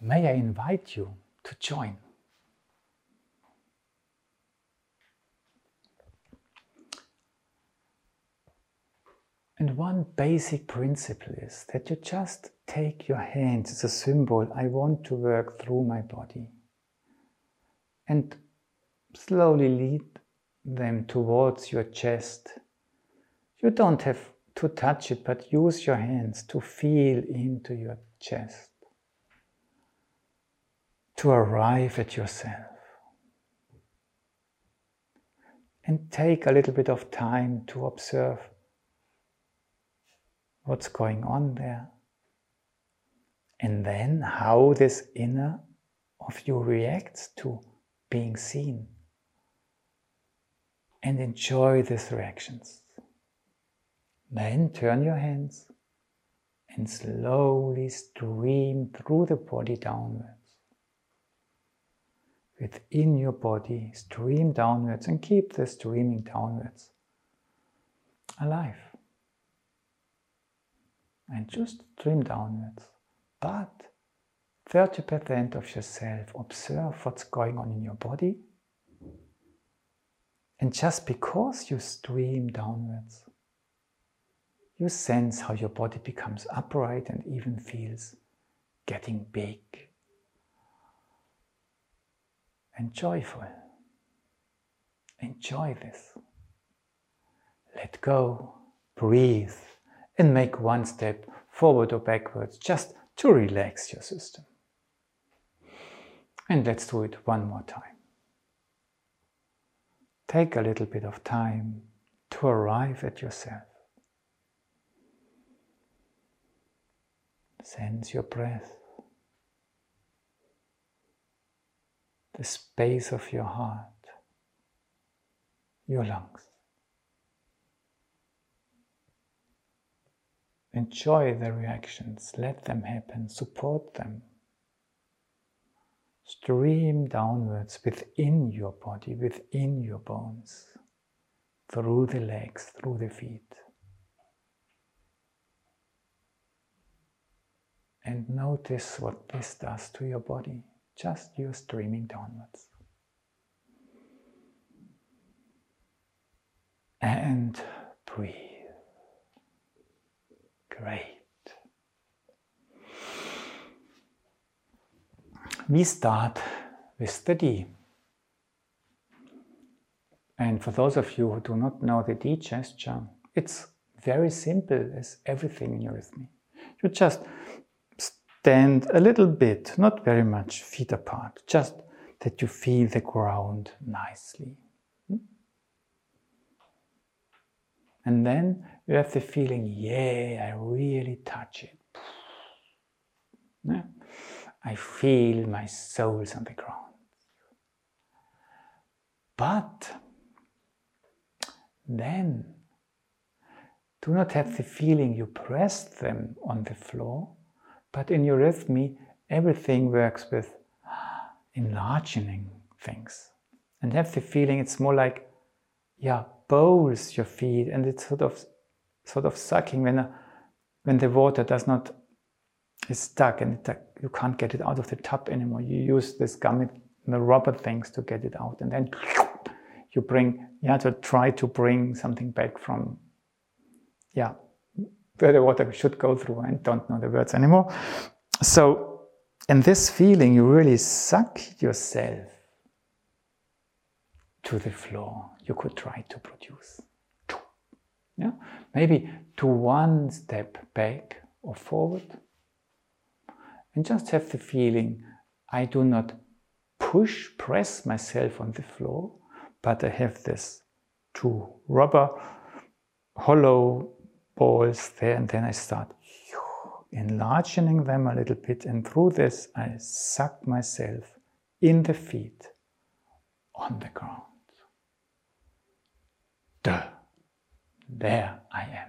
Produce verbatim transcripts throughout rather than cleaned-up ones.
may I invite you to join. And one basic principle is that you just take your hands as a symbol, I want to work through my body, and slowly lead them towards your chest. You don't have to touch it, but use your hands to feel into your chest, to arrive at yourself. And take a little bit of time to observe what's going on there. And then how this inner of you reacts to being seen. And enjoy these reactions. Then turn your hands and slowly stream through the body downwards. Within your body, stream downwards and keep the streaming downwards alive. And just stream downwards. But thirty percent of yourself, observe what's going on in your body. And just because you stream downwards, you sense how your body becomes upright and even feels getting big and joyful. Enjoy this. Let go, breathe, and make one step forward or backwards just to relax your system. And let's do it one more time. Take a little bit of time to arrive at yourself. Sense your breath, the space of your heart, your lungs. Enjoy the reactions, let them happen, support them. Stream downwards within your body, within your bones, through the legs, through the feet. And notice what this does to your body, just you streaming downwards. And breathe. Great. We start with the D. And for those of you who do not know the D gesture, it's very simple as everything in your rhythm. You just stand a little bit, not very much, feet apart, just that you feel the ground nicely. And then you have the feeling, yeah, I really touch it. Yeah. I feel my soles on the ground. But then do not have the feeling you press them on the floor, but in your rhythm, everything works with enlarging things. And have the feeling it's more like, yeah, bowls your feet, and it's sort of sort of sucking when a, when the water does not is stuck and it, you can't get it out of the tub anymore. You use this gummy, the rubber things to get it out, and then you bring, yeah, to try to bring something back from, yeah, where the water should go through. I don't know the words anymore. So, in this feeling, you really suck yourself to the floor. You could try to produce. Yeah? Maybe to one step back or forward. And just have the feeling, I do not push, press myself on the floor, but I have this two rubber hollow balls there, and then I start enlarging them a little bit, and through this I suck myself in the feet on the ground. Duh. There I am.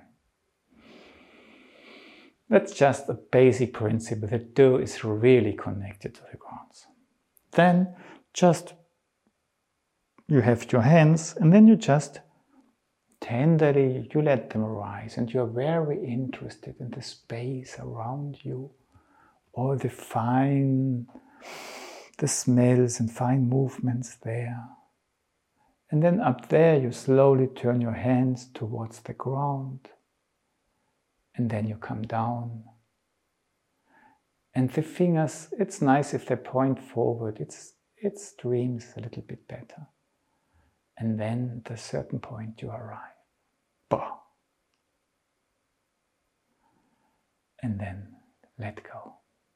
That's just a basic principle. The do is really connected to the ground. Then just you have your hands, and then you just tenderly you let them rise, and you're very interested in the space around you, all the fine, the smells and fine movements there. And then up there you slowly turn your hands towards the ground. And then you come down. And the fingers, it's nice if they point forward. It's, it streams a little bit better. And then at a certain point you arrive. Bah. And then let go.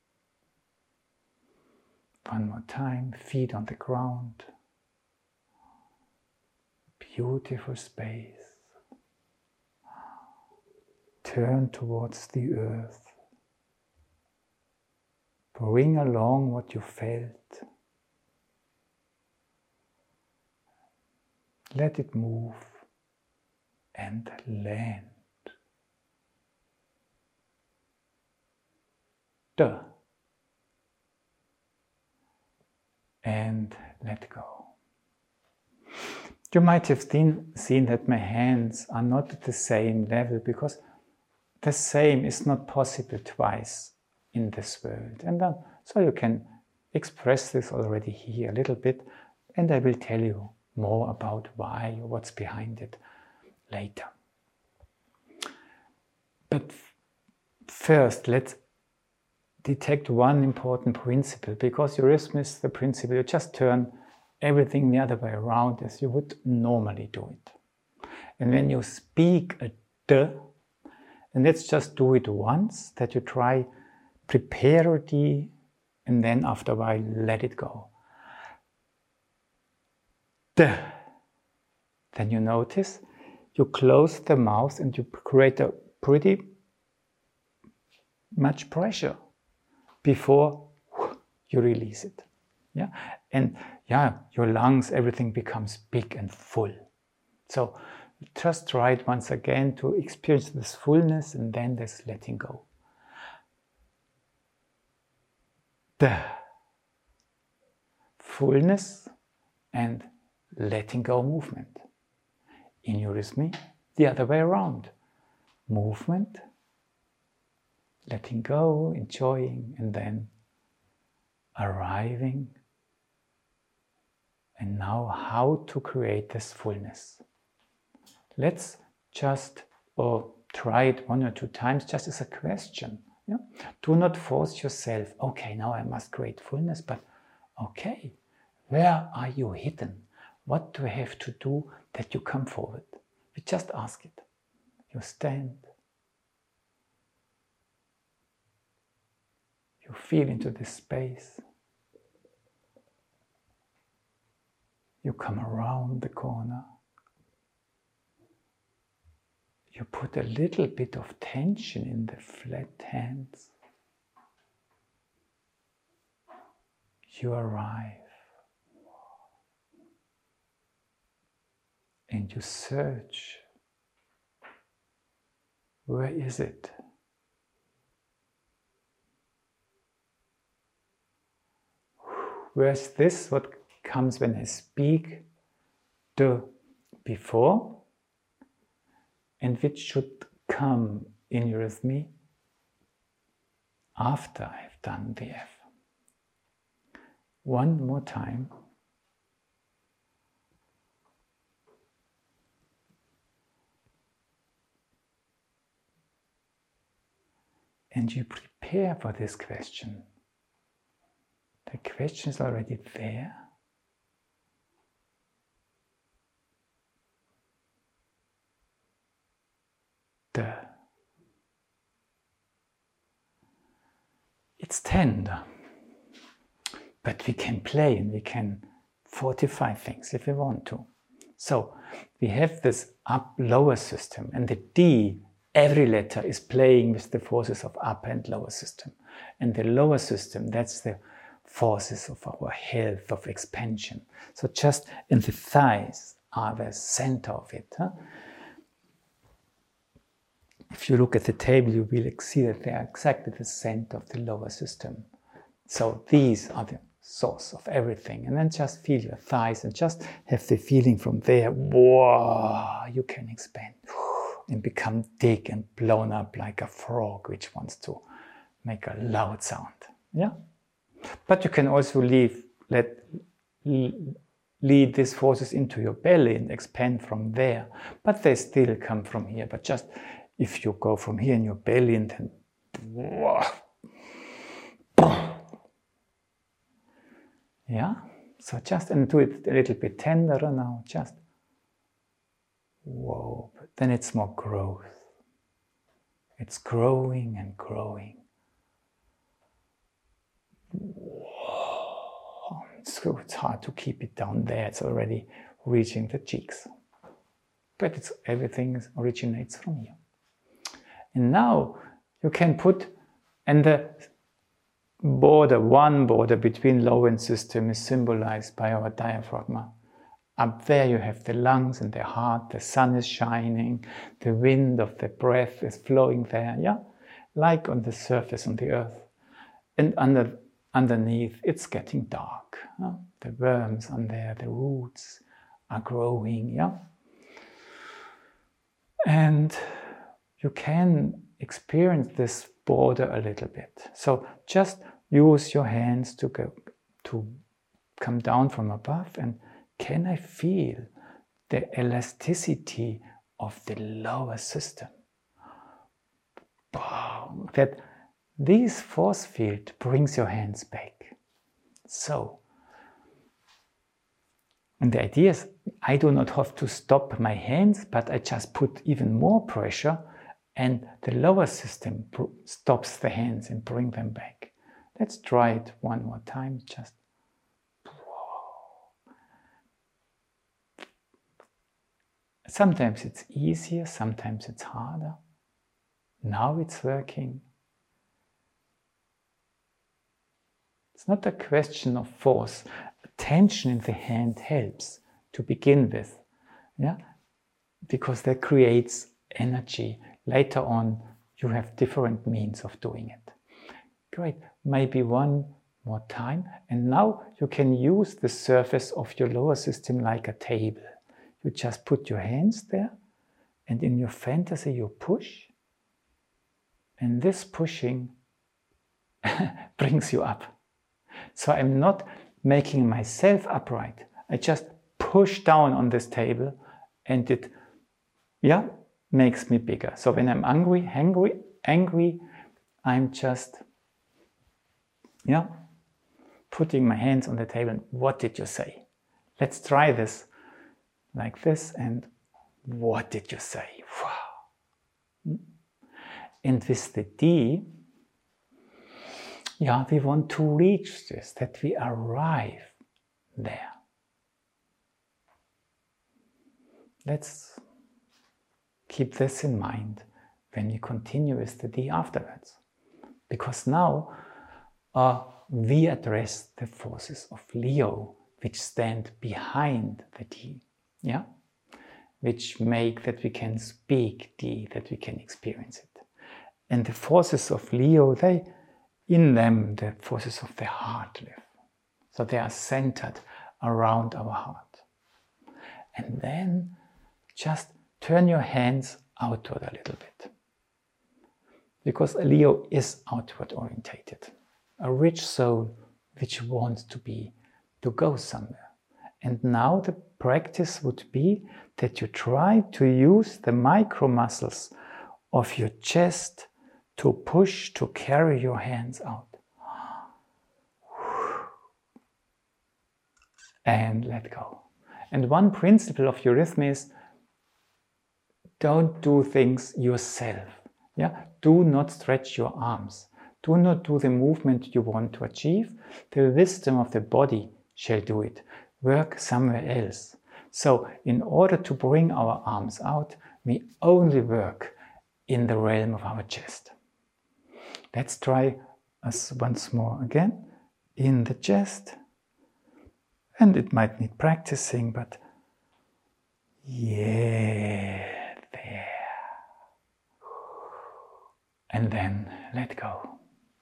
One more time, feet on the ground. Beautiful space. Turn towards the earth. Bring along what you felt. Let it move and land. Duh. And let go. You might have seen, seen that my hands are not at the same level, because the same is not possible twice in this world. And then, so you can express this already here a little bit, and I will tell you more about why, what's behind it later. But first, let's detect one important principle, because eurythmy is the principle. You just turn everything the other way around as you would normally do it. And when you speak a D, and let's just do it once, that you try, prepare a D, and then after a while let it go. D. Then you notice, you close the mouth and you create a pretty much pressure before you release it. Yeah, and yeah, your lungs, everything becomes big and full. So just try it once again to experience this fullness and then this letting go. The fullness and letting go movement. In eurythmy, the other way around. Movement, letting go, enjoying, and then arriving. And now how to create this fullness. Let's just or try it one or two times just as a question. Yeah? Do not force yourself, okay, now I must create fullness, but okay, where are you hidden? What do I have to do that you come forward? We just ask it. You stand. You feel into this space. You come around the corner. You put a little bit of tension in the flat hands. You arrive. And you search. Where is it? Where's this? What comes when I speak the before? And which should come in eurythmy after I've done the F. One more time. And you prepare for this question. The question is already there. The. It's tender, but we can play and we can fortify things if we want to. So we have this up-lower system, and the D, every letter is playing with the forces of upper and lower system. And the lower system, that's the forces of our health, of expansion. So just in the thighs are the center of it. Huh? If you look at the table, you will see that they are exactly the center of the lower system. So these are the source of everything. And then just feel your thighs and just have the feeling from there, whoa, you can expand and become big and blown up like a frog which wants to make a loud sound. Yeah? But you can also leave, let, lead these forces into your belly and expand from there. But they still come from here. But just if you go from here in your belly and then yeah, so just and do it a little bit tenderer now, just whoa, but then it's more growth. It's growing and growing. Whoa. So it's hard to keep it down there, it's already reaching the cheeks. But it's everything originates from here. And now you can put, and the border, one border between lower system is symbolized by our diaphragm. Up there you have the lungs and the heart, the sun is shining, the wind of the breath is flowing there, yeah? Like on the surface on the earth. And under, underneath it's getting dark. Yeah? The worms on there, the roots are growing, yeah? And you can experience this border a little bit. So just use your hands to go to come down from above, and can I feel the elasticity of the lower system? Wow. That this force field brings your hands back. So, and the idea is I do not have to stop my hands, but I just put even more pressure, and the lower system stops the hands and bring them back. Let's try it one more time. Just whoa. Sometimes it's easier, sometimes it's harder. Now it's working. It's not a question of force. Tension in the hand helps to begin with, yeah, because that creates energy. Later on, you have different means of doing it. Great, maybe one more time. And now you can use the surface of your lower system like a table. You just put your hands there, and in your fantasy you push, and this pushing brings you up. So I'm not making myself upright. I just push down on this table, and it, yeah, makes me bigger. So when I'm angry, angry, angry, I'm just, yeah, putting my hands on the table. And what did you say? Let's try this like this. And what did you say? Wow. And with the D, yeah, we want to reach this, that we arrive there. Let's keep this in mind when we continue with the D afterwards. Because now uh, we address the forces of Leo, which stand behind the D, yeah? Which make that we can speak D, that we can experience it. And the forces of Leo, they, in them, the forces of the heart live. So they are centered around our heart. And then just turn your hands outward a little bit. Because Leo is outward orientated. A rich soul which wants to be, to go somewhere. And now the practice would be that you try to use the micro muscles of your chest to push, to carry your hands out. And let go. And one principle of eurythmy is don't do things yourself. Yeah? Do not stretch your arms. Do not do the movement you want to achieve. The wisdom of the body shall do it. Work somewhere else. So in order to bring our arms out, we only work in the realm of our chest. Let's try us once more again. In the chest. And it might need practicing, but yeah, there. And then let go.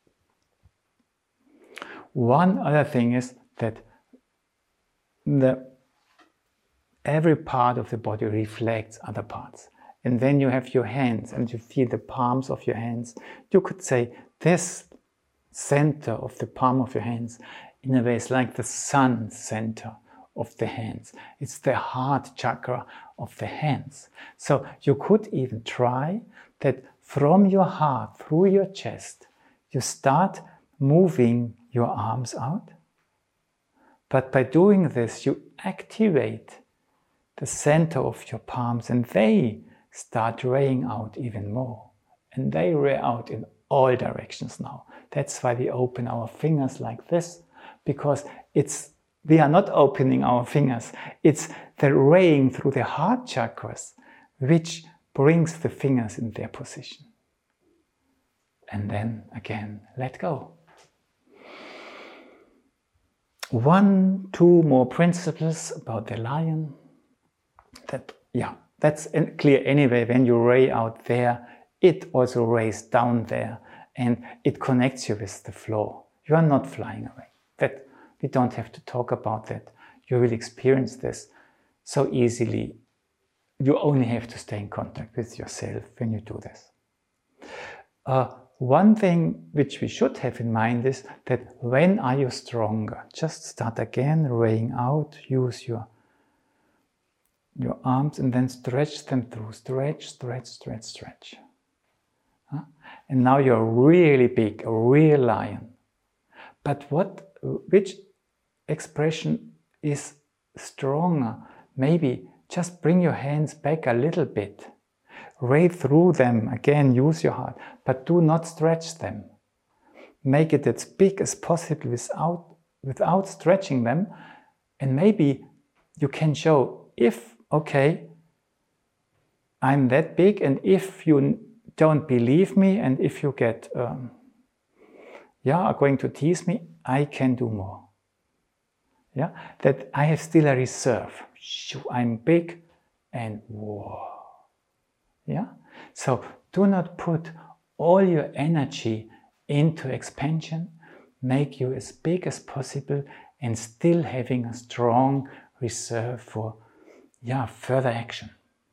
One other thing is that the, every part of the body reflects other parts. And then you have your hands and you feel the palms of your hands. You could say this center of the palm of your hands, in a way, it's like the sun center of the hands. It's the heart chakra of the hands. So you could even try that from your heart, through your chest, you start moving your arms out. But by doing this, you activate the center of your palms and they start raying out even more. And they ray out in all directions now. That's why we open our fingers like this, because it's we are not opening our fingers. It's the raying through the heart chakras which brings the fingers in their position. And then again, let go. One, two more principles about the lion. That, yeah, that's clear anyway. When you ray out there, it also rays down there and it connects you with the floor. You are not flying away. That we don't have to talk about that. You will experience this so easily. You only have to stay in contact with yourself when you do this. Uh, one thing which we should have in mind is that when are you stronger? Just start again, raying out, use your, your arms and then stretch them through. Stretch, stretch, stretch, stretch. Huh? And now you're really big, a real lion. But what, which expression is stronger? Maybe just bring your hands back a little bit. Ray through them, again, use your heart, but do not stretch them. Make it as big as possible without, without stretching them. And maybe you can show if, okay, I'm that big, and if you don't believe me, and if you get, um, yeah, are going to tease me, I can do more. Yeah, that I have still a reserve. I'm big and whoa. Yeah, so do not put all your energy into expansion. Make you as big as possible and still having a strong reserve for, yeah, further action.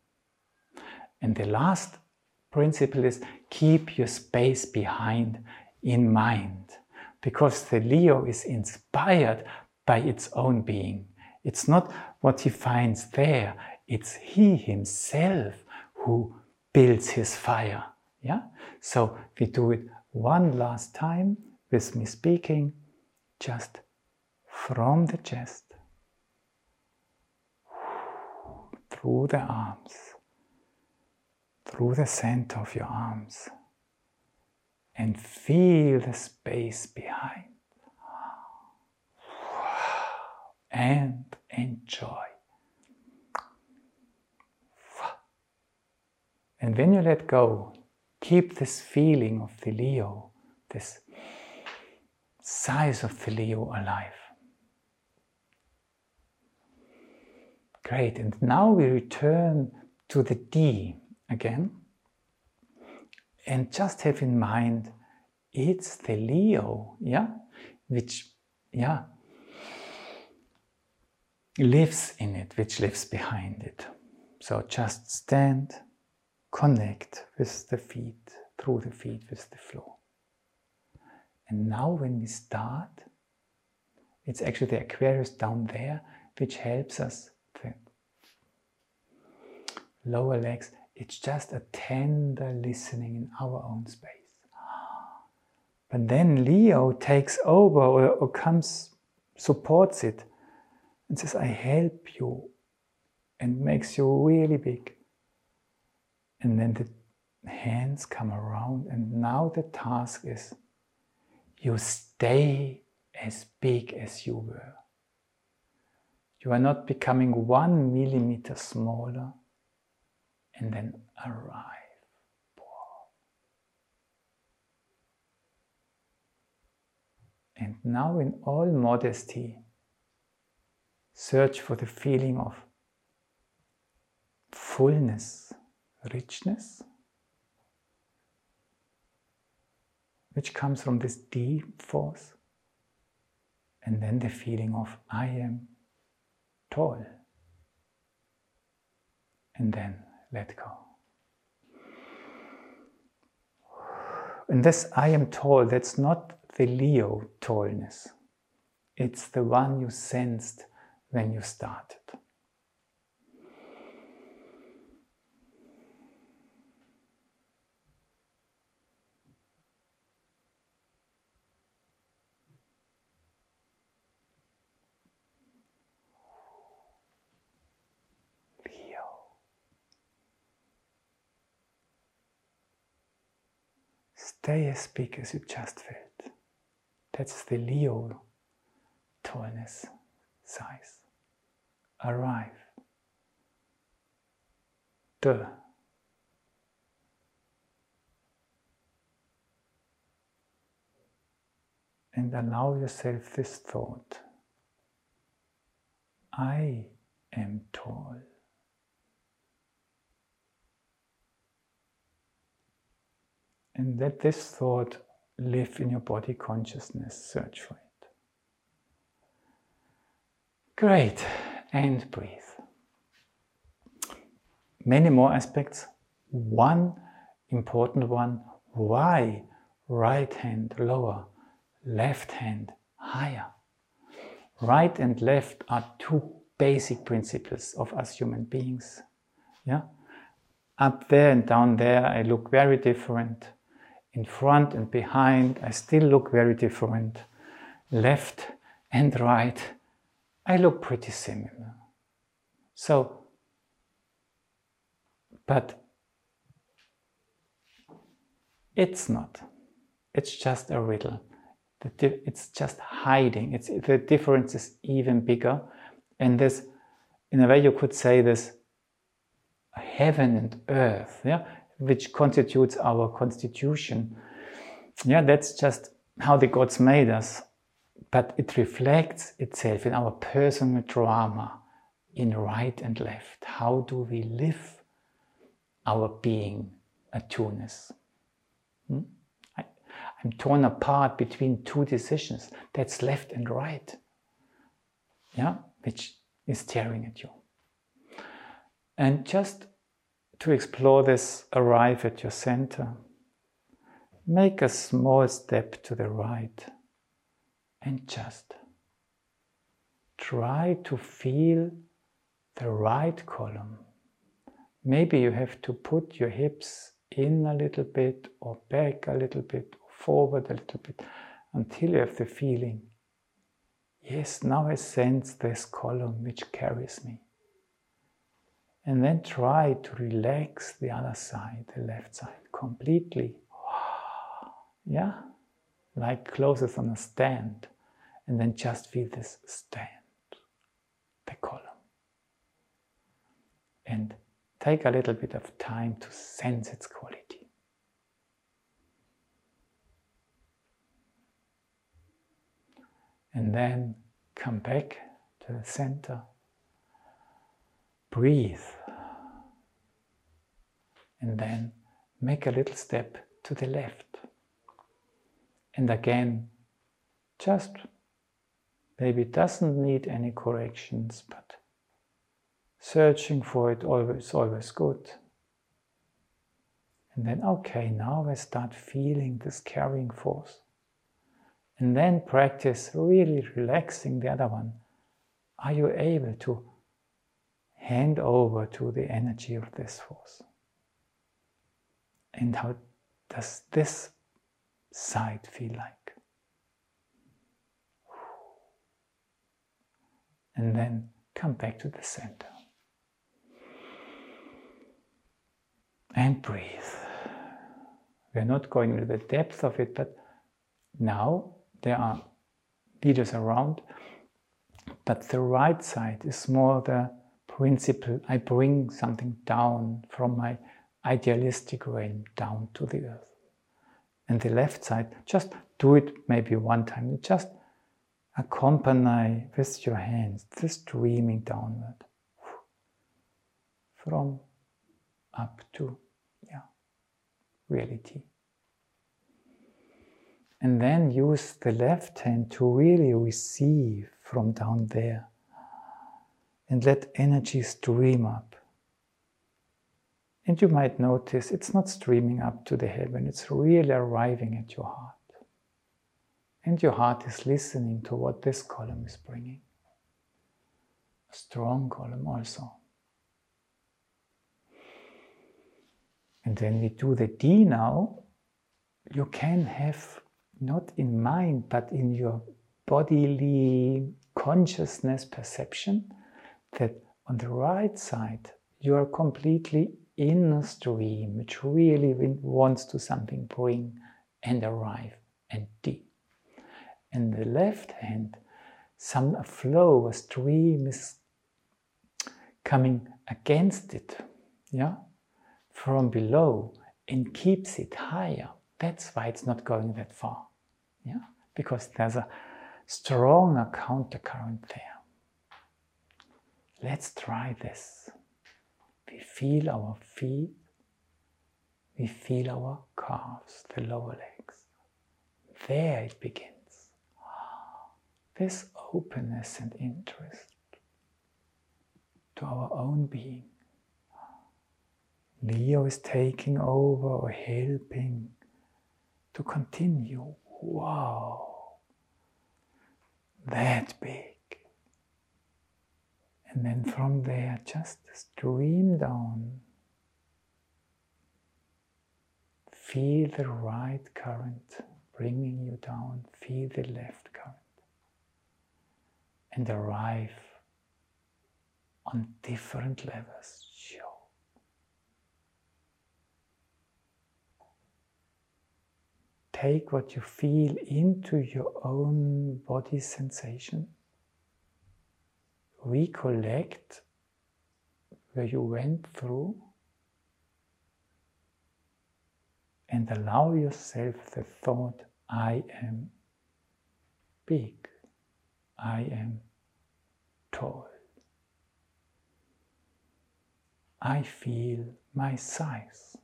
And the last principle is keep your space behind in mind, because the Leo is inspired by its own being. It's not what he finds there, it's he himself who builds his fire. Yeah? So we do it one last time with me speaking, just from the chest, through the arms, through the center of your arms, and feel the space behind. And enjoy. And when you let go, keep this feeling of the Leo, this size of the Leo alive. Great, and now we return to the D again. And just have in mind, it's the Leo, yeah, which, yeah, lives in it, which lives behind it. So just stand, connect with the feet, through the feet with the floor. And now when we start, it's actually the Aquarius down there which helps us, the lower legs. It's just a tender listening in our own space. But then Leo takes over or, or comes, supports it and says, I help you, and makes you really big. And then the hands come around, and now the task is you stay as big as you were. You are not becoming one millimeter smaller and then arrive. And now in all modesty, search for the feeling of fullness, richness, which comes from this deep force, and then the feeling of I am tall, and then let go. And this I am tall, that's not the Leo tallness. It's the one you sensed when you started. Stay as big as you just felt. That's the Leo tallness size. Arrive. The. And allow yourself this thought. I am tall. And let this thought live in your body consciousness. Search for it. Great. And breathe. Many more aspects. One important one. Why right hand lower, left hand higher? Right and left are two basic principles of us human beings. Yeah? Up there and down there I look very different. In front and behind, I still look very different. Left and right, I look pretty similar. So, but it's not. It's just a riddle. It's just hiding. It's, the difference is even bigger. And this, in a way you could say this, heaven and earth, yeah? Which constitutes our constitution. Yeah, that's just how the gods made us. But it reflects itself in our personal drama, in right and left. How do we live our being attuneness? Hmm? I, I'm torn apart between two decisions. That's left and right. Yeah, which is staring at you. And just to explore this, arrive at your center. Make a small step to the right and just try to feel the right column. Maybe you have to put your hips in a little bit or back a little bit or forward a little bit until you have the feeling, yes, now I sense this column which carries me. And then try to relax the other side, the left side, completely. Yeah? Like clothes on a stand. And then just feel this stand, the column. And take a little bit of time to sense its quality. And then come back to the center. Breathe. And then make a little step to the left. And again, just maybe it doesn't need any corrections, but searching for it always, always good. And then, okay, now I start feeling this carrying force. And then practice really relaxing the other one. Are you able to hand over to the energy of this force? And how does this side feel like? And then come back to the center. And breathe. We're not going into the depth of it, but now there are leaders around, but the right side is more the principle. I bring something down from my idealistic realm down to the earth. And the left side, just do it maybe one time. Just accompany with your hands, this streaming downward from up to yeah, reality. And then use the left hand to really receive from down there. And let energy stream up. And you might notice it's not streaming up to the heaven, it's really arriving at your heart. And your heart is listening to what this column is bringing. A strong column also. And when we do the D now, you can have, not in mind, but in your bodily consciousness perception, that on the right side, you are completely in a stream, which really wants to something bring and arrive and D. And the left hand, some a flow, a stream is coming against it, yeah, from below and keeps it higher. That's why it's not going that far, yeah, because there's a stronger countercurrent there. Let's try this. We feel our feet, we feel our calves, the lower legs. There it begins. This openness and interest to our own being. Leo is taking over or helping to continue. Wow, that big. And then from there, just stream down. Feel the right current bringing you down. Feel the left current. And arrive on different levels. Take what you feel into your own body sensation. Recollect where you went through and allow yourself the thought, I am big, I am tall, I feel my size.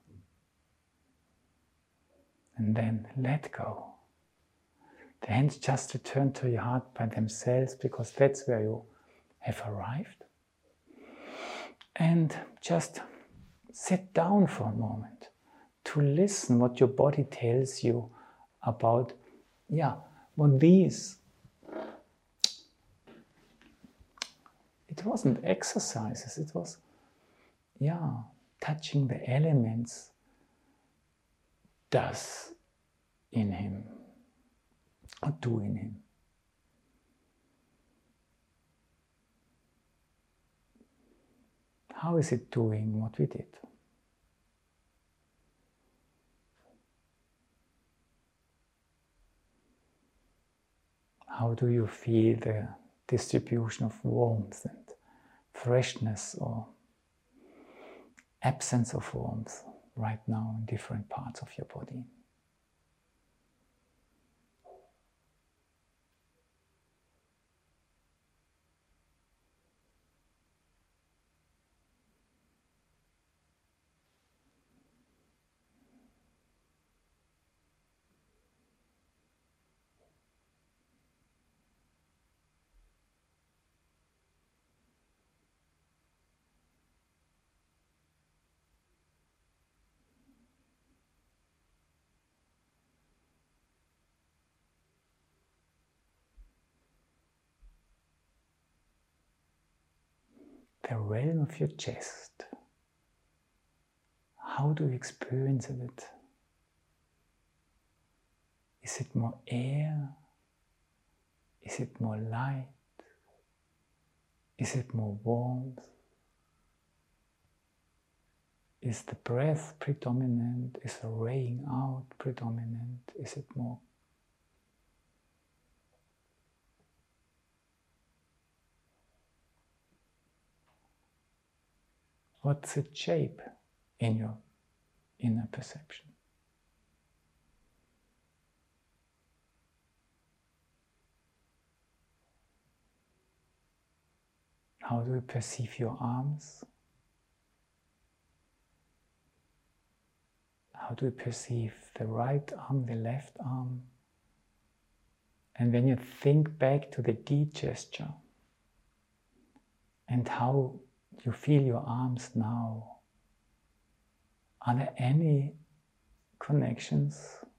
And then let go. The hands just return to your heart by themselves, because that's where you have arrived. And just sit down for a moment to listen what your body tells you about, yeah, what these, it wasn't exercises, it was, yeah, touching the elements does in him, or do in him. How is it doing what we did? How do you feel the distribution of warmth and freshness or absence of warmth right now in different parts of your body? The realm of your chest. How do you experience it? Is it more air? Is it more light? Is it more warmth? Is the breath predominant? Is the raying out predominant? Is it more? What's its shape in your inner perception? How do you perceive your arms? How do you perceive the right arm, the left arm? And when you think back to the D gesture and how you feel your arms now, are there any connections